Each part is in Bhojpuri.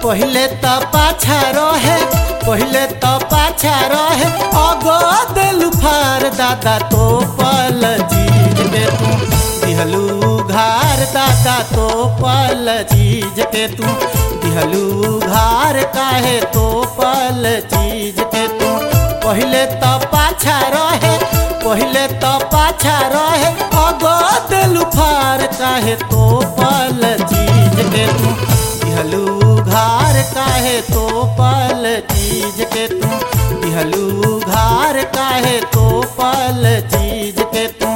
पहिले त पाछा रहे पहिले त पाछा रहे अगो देलु फार दादा तो पल चीज के तू दिहलू घार दादा तो पल चीज के तू दिहलू घार काहे तो पल चीज के तू पहिले त पाछा रहे पहिले त पाछा रहे अगो देलु फार काहे तो पल चीज के तू दिहलू घार काहे तो पल चीज के तू दिहलू घार काहे तो पल चीज के तू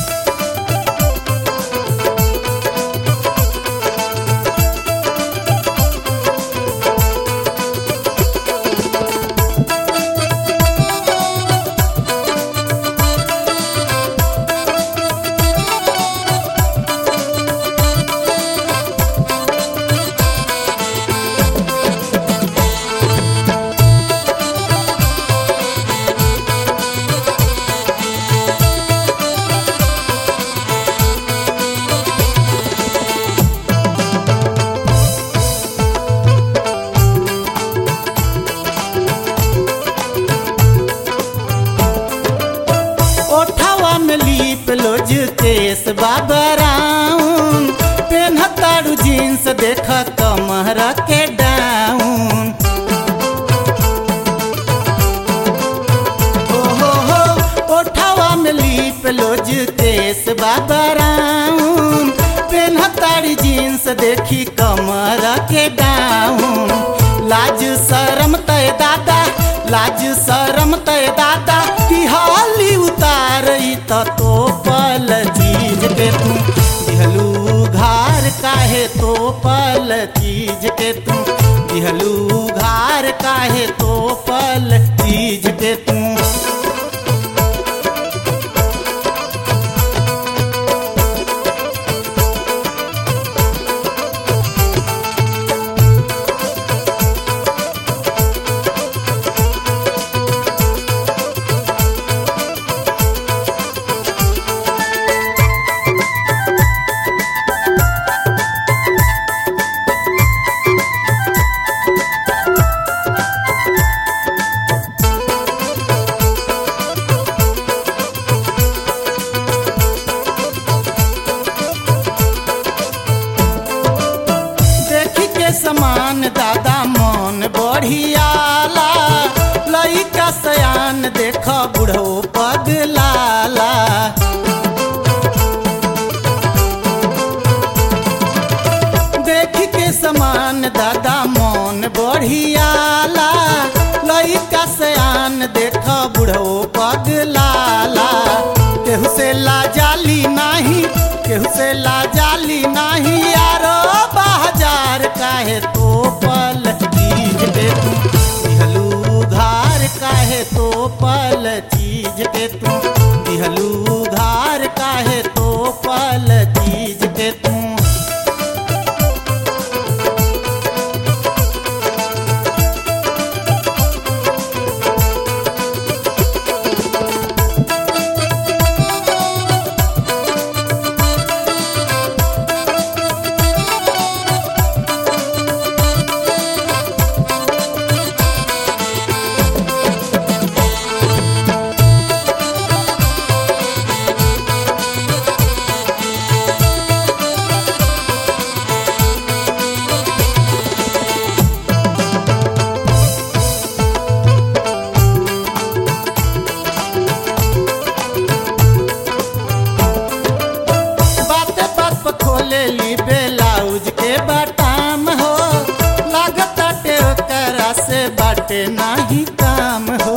लोज केस बाबराउन पेन्हतारू जींस देख कमर के डाउन हो ओठावा में लीप लोज केस बाबराउन पेन्हतारू जींस देखी कमर के डाउन लाज शरम तय दादा लाज शरम तय दादा तिहाली उतारई तो पल चीज के तू दिहलू घार काहे तो पल चीज के तू दिहलू घार काहे तो पल चीज के तू समान दादा मन बढ़ियाला लइका सयान देख बुढ़ो पगलाला देख के समान दादा मन बढ़ियाला लइका सयान देख बुढ़ो पगलाला केहू से लाजाली नाही केहू से लाजाली नाही यारो बाजार काहे तो पल चीज के तू दिहलू घार काहे तो पल चीज के तू दिहलू घार काहे तो पल चीज के तू ब्लाउज के बटाम हो लागताटे ओकरा से बाटे नाही काम हो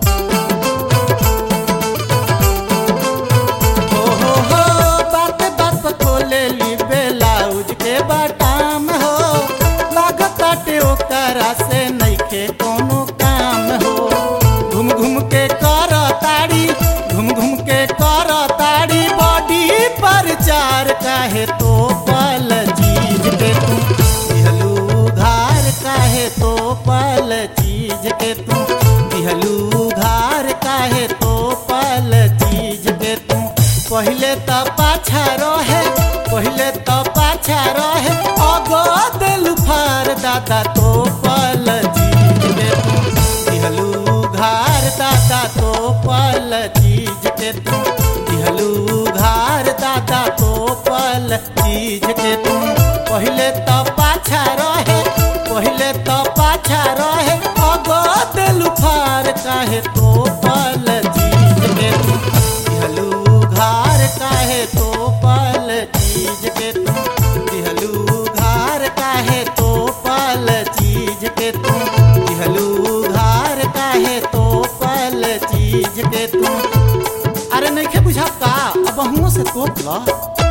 बात बात पर खोले ली ब्लाउज के बटाम हो लागताटे ओकरा से नइखे कोनो काम हो घूम घूम के कर ताड़ी घूम घूम के कर ताड़ी बॉडी पर चार काहे तो पल चीज के तू दिहलू घार काहे तो पल चीज के तू दिहलू घार काहे तो पल चीज के तू पहिले त पाछा रहे पहिले त पाछा पाछा रहे अगो दिल फार दादा तो पल चीज के तू दिहलू घार दादा तो पल चीज के तू दिहलू घार दादा तो पल चीज के तू पहले तो पाछा रहे अगो दिल फार काहे तो पल चीज के तू दिहलू घार काहे तो पल चीज के तू दिहलू घार काहे तो पल चीज के तू दिहलू घार काहे तो पल चीज के तू। अरे नहीं बुझा का अब बहुओं से तोप ला।